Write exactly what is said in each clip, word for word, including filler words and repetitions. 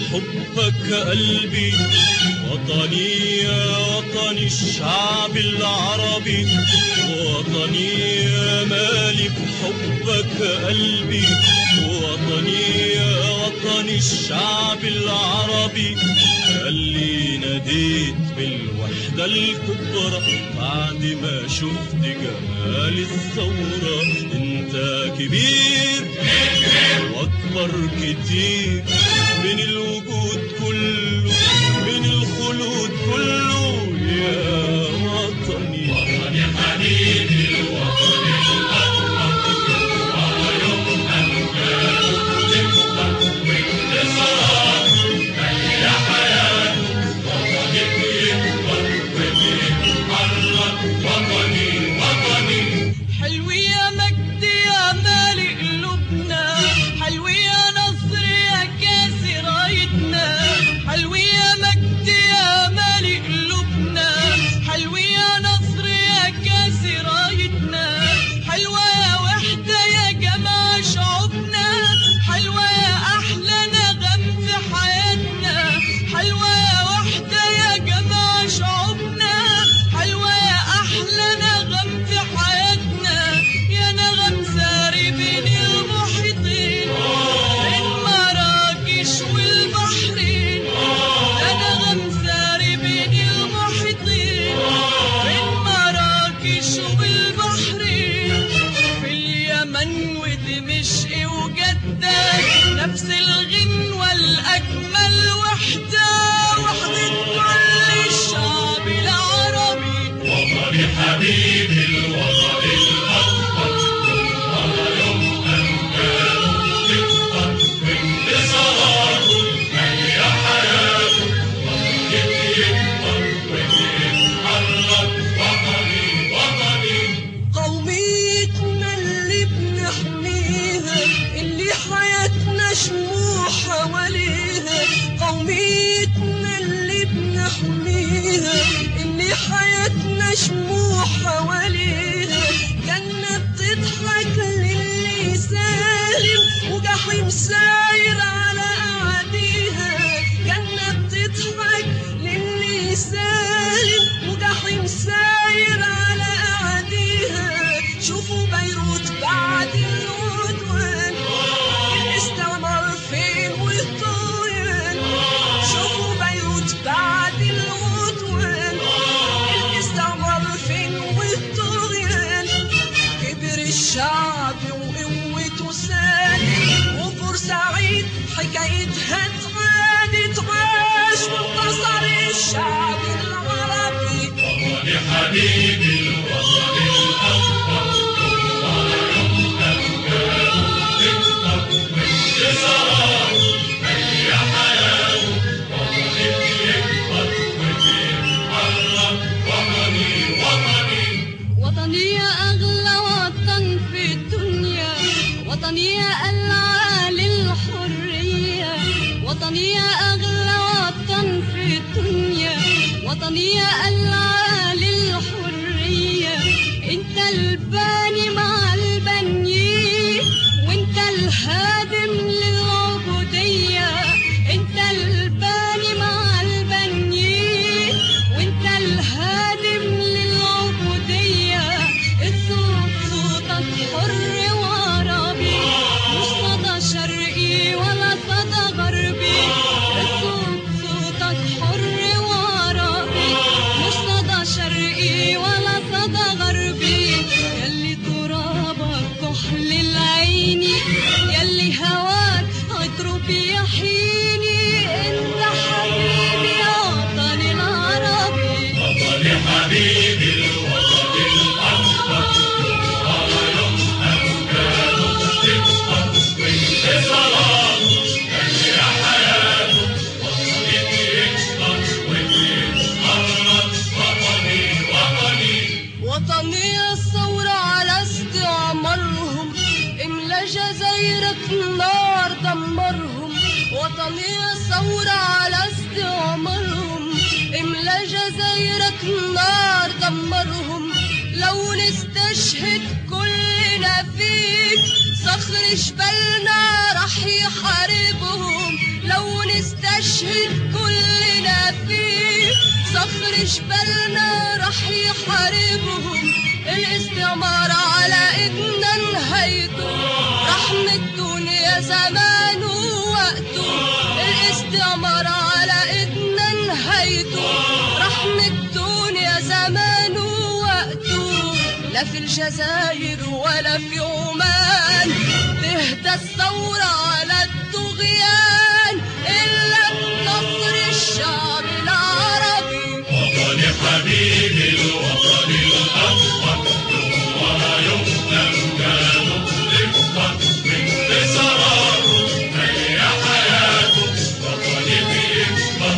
بحبك قلبي، وطني يا وطني الشعب العربي، وطني يا مالي بحبك قلبي، وطني يا وطني الشعب العربي. اللي ناديت بالوحدة الكبرى بعد ما شفت جمال الثورة. انت كبير واكبر كتير من الوجود كله، من الخلود كله يا وطني. وطني حبيبي الوطن الأكبر، ويوم أمجاد تكبر وانتصار مليا حياته. وطني بيكبر وبيتحرك، وطني وطني. حلو يا مجد يا مالي قلوبنا، حلو يا نصر يا كاس رايتنا، حلو يا مجد يا مالي قلوبنا، حلو يا نصر يا كاس رايتنا، حلوة يا وحدة يا جماعة شعوبنا، حلوة يا أحلى نغم في حياتنا، حلوة يا وحدة يا جماعة شعوبنا، حلوة يا أحلى نغم في حياتنا. يا نغم ساري بين المحيطين، بين مراكش والبحرين، يا نغم ساري بين المحيطين، بين مراكش والبحرين، في اليمن ودمشق وجدة، نفس الغنوة الأجمل وحدة، وحدة كل الشعب العربي. وطني حبيبي الوطن الأكبر، ويوم أمجاد تكبر وانتصاراته مليا حياته. وطني بيكبر وبيتحرك، وطني وطني. قوميتنا اللي بنحميها، اللي حياتنا شموع حواليها، قوميتنا اللي بنحميها، اللي حياتنا شموع حواليها. جنة بتضحك للي سالم، وجحيم ساير على أعاديها، جنة بتضحك للي سالم، وجحيم ساير على أعاديها. شوفوا بيروت بعد العدوان، الاستعمار فين والطغيان. شوفوا بيروت بعد العدوان، الاستعمار فين والطغيان. كبر الشعب وقوته سادت، وبورسعيد حكايتها تعاد تعاش، وانتصر الشعب العربي. وطني حبيبي الوطن الأكبر، ويوم أمجاد تكبر وانتصاراته مليا حياته. وطني بيكبر وبيتحرك، وطني وطني. وطني يا أغلى وطن في الدنيا، وطني يا ألعى للحرية، وطني يا أغلى وطن في الدنيا، وطني يا ألعى للحرية. انت الباني مع البنيين، وانت الهادم للعبودية، انت الباني مع البنيين، وانت الهادم للعبودية. الصوت صوتك حر وعربي، مش صدى شرقي ولا صدى غربي. الصوت صوتك حر وعربي، مش صدى شرقي ولا صدى غربي. يلي ترابك كحل العين، يلي هواك عطره بيحيني. انت حبيبي يا وطني العربي. وطني حبيبي الوطن الأكبر، ويوم أمجاد تكبر وانتصاراته مليا حياته. وطني بيكبر وبيتحرك، وطني وطني. وطني الثورة على استعمارهم، املا جزايرك نار دمرهم. وطني الثورة على استعمارهم، املا جزايرك نار دمرهم. لو نستشهد كلنا فيك، صخر جبلنا رح يحاربهم. لو نستشهد كلنا فيه صخر جبالنا رح يحاربهم. الاستعمار على ايدنا نهايته، رحمة الدنيا زمان ووقته. الاستعمار على ايدنا نهايته، رحمة الدنيا زمان ووقته. لا في الجزائر ولا في عمان تهدى الثورة على الطغيان إلا بنصر الشعب العربي. وطني حبيبي الوطن الأكبر ولا يظلم كانوا يكبر بانتصاراته هي حياته. وطني بيكبر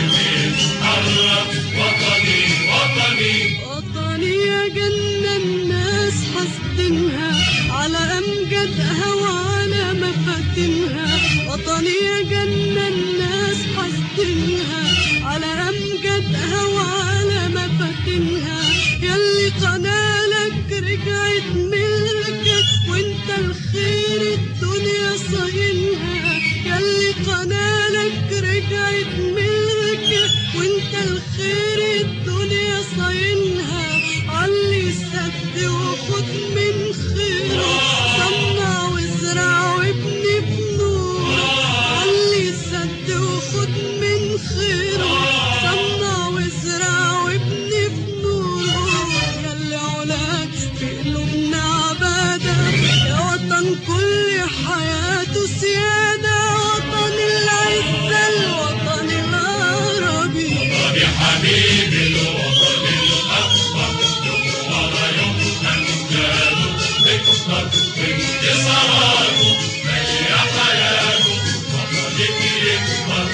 وبيتحرك وطني وطني وطني يا جنة الناس حاسدينها على أمجادها وعلى مفاتنها. وطني يا جنة الناس حاسدينها على أمجادها وعلى مفاتنها. ياللي قنالك رجعت ملكك وانت الخير الدنيا صاينها. ياللي قنالك رجعت ملكك وانت الخير الدنيا صاينها. علي سد وخد من خيره، صنع وازرع وابني بنوره. علي سد وخد من خيره، صنع وازرع وابني بنوره. ياللي علاك في قلوبنا عبادة، يا وطن كل حياته سيادة. وطن العزة الوطن العربي. وطني حبيبي الوطن الأكبر ولا يظلم كانوا يكبر بانتصاراته هي حياته. وطني بيكبر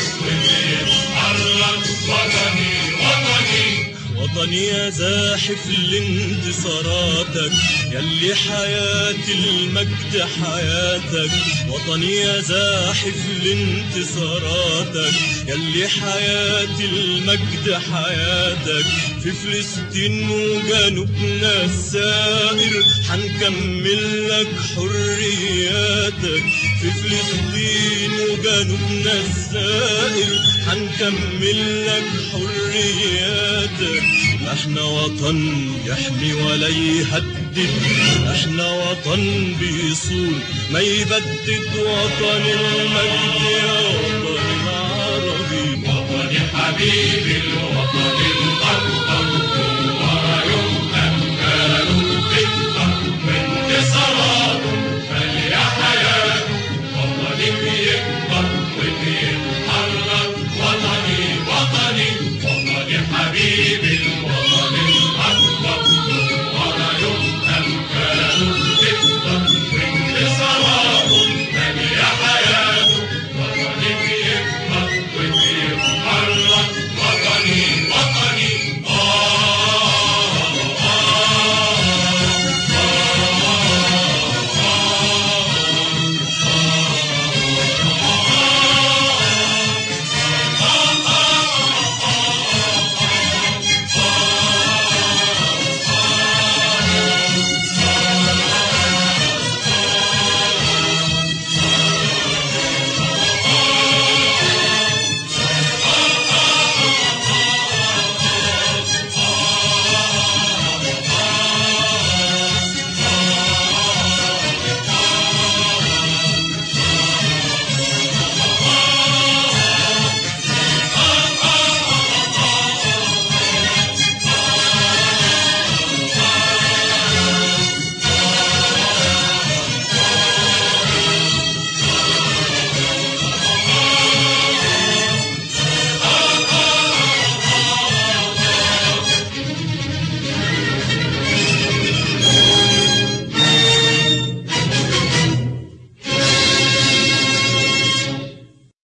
وبيتحرك وطني وطني وطني يا زاحف لانتصاراتك يلي حياة المجد حياتك. وطني يا زاحف لانتصاراتك يلي حياة المجد حياتك. في فلسطين وجنوبنا السائر حنكمل لك حرياتك. في فلسطين وجنوبنا السائر حنكمل لك حرياتك. احنا وطن يحمي ولا يهدد، احنا وطن بيصون ما يبدد. وطن المجد يا وطن العربي. وطني حبيبي الوطن